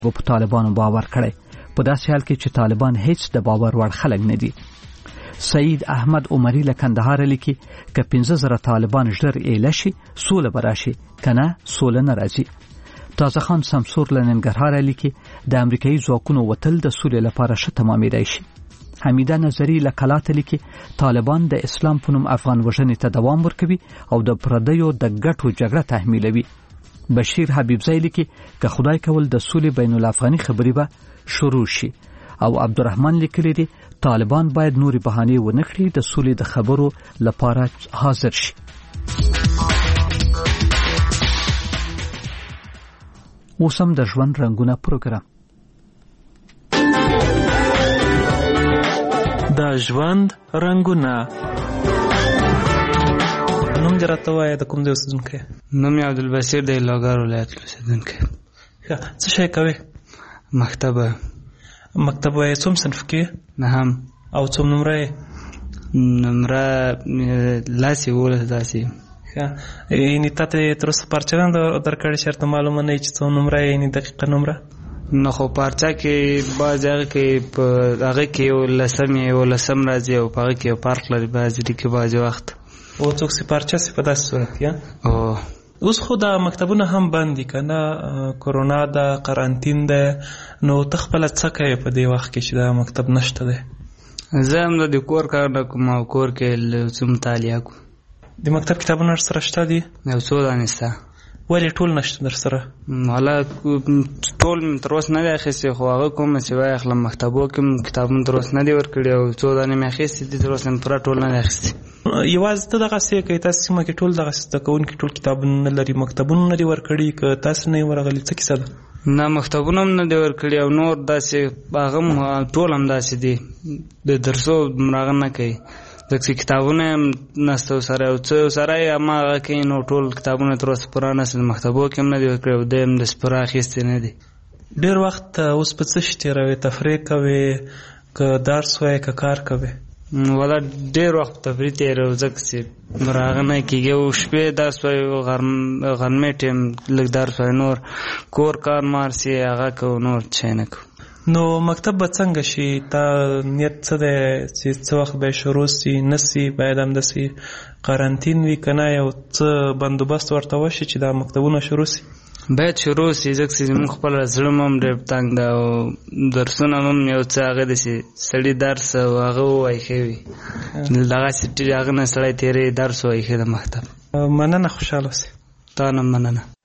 په طالبانو باور کړی، په داسې حال کې چې طالبان هیڅ د باور وړ خلک نه دي. سعید احمد عمری له کندهار لیکي که 15,000 طالبان ژر ایله شي سوله به راشي، که نه سوله نه راځي. تازه خان سمسور له ننګرهار لیکي د امریکایي ځواکونو وتل د سولې لپاره ښه تمامېدای شي. حمیده نظری له کلات لیکي طالبان د اسلام په نوم افغان وژنې ته دوام ورکوي او د پردیو د ګټو جګړه تحمیلوي. بشیر حبیبزی لیکي که خدای کول د سولې بین الافغاني خبرې به شروع شي. او عبدالرحمن لیکلی دی طالبان باید نوري بهانې ونه کړي، د سولې د خبرو لپاره حاضر شي. اوس هم د ژوند رنګونه پروګرام. د ژوند رنګونه. نوم دې راته ووایه، د کوم ځای اوسېدونکی؟ نوم یې عبدالبصیر دی، لوګر ولایت کې اوسېدونکی. څه شی کوې؟ مکتب وایې. څوم صنف کې؟ نهم. او څوم نمره یې؟ نمره 11 داسې. یعنې تا ته تر اوسه پارچه نه درکړې چې ورته معلومه نه وي چې څوم نمره یې، یعنې دقیقه نمره؟ نه خو پارچه کې بعضې هغه کې په هغه کې 11 راځي او په هغه کې یو فرق لري بعضې کې بعضې وخت. او څوک چې پارچه سي په داسې صورت کې. اوس خو دا مکتبونه هم بند دي که نه، کرونا ده، قرانتین ده، نو ته خپله څه کوې په دې وخت کې چې دا مکتب نشته دی؟ زه هم د کور کار نه کوم او کور کې څه مطالعه کوم. د مکتب کتابونه در سره شته دي؟ یو څو دانې شته. ولې ټول نشته در سره؟ والا ټول مې تر اوسه نه دی اخیستې، خو هغه کوم چې واخلم مکتبو کې کتابونه تر اوسه نه دي ورکړي او څو دانې مې اخیستې دي، تر اوسه مې پوره ټول نه دی اخیستې. یوازې ته دغسې کوې؟ تاسې سیمه کې ټول دغسې زده کوونکي ټول کتابونه نه لري، مکتبونه نه دي ورکړي، که تاسې نه یې ورغلي؟ څه کیسه ده؟ نه مکتبونه هم نه دی ورکړي او نور داسې هغه ټول هم داسې دي، د درسو هغه نه کوي، ځکه کتابونه هم نسته سره او څه سره یې هماغه کوي، نو ټول کتابونه تر اوسه پوره نسته، مکتبو کې هم نه دي ورکړي او دی هم داسې پوره اخیستې نه دي. ډېر وخت اوس په څه شي تېروې؟ تفریح کوې که درس وایې که کار کوې؟ والا ډېر وخت تفریح تېروو، ځکه چې هغه نه کېږي او شپې درس وایو، غرمې ټایم لږ درس وایو، نور کور کار مار سي هغه کوو، نور شی نه کوو. نو مکتب به څنګه شي؟ تا نیت څه دی چې څه وخت به یې شروع سي؟ نه سي باید همداسې قرانتین وي که نه یو څه بندوبست ورته وشي چې دا مکتبونه شروع سي؟ باید شروع سي، ځکه چې زموږ خپل زړه هم ډېر تنګ ده او درسونه هم یو څه هغه ده چې سړي درس او هغه ووایي ښه وي، دغسې هغه نه سړی تېروي درس ووایي ښه د مکتب. مننه، خوشحاله اوسې. تا نه مننه.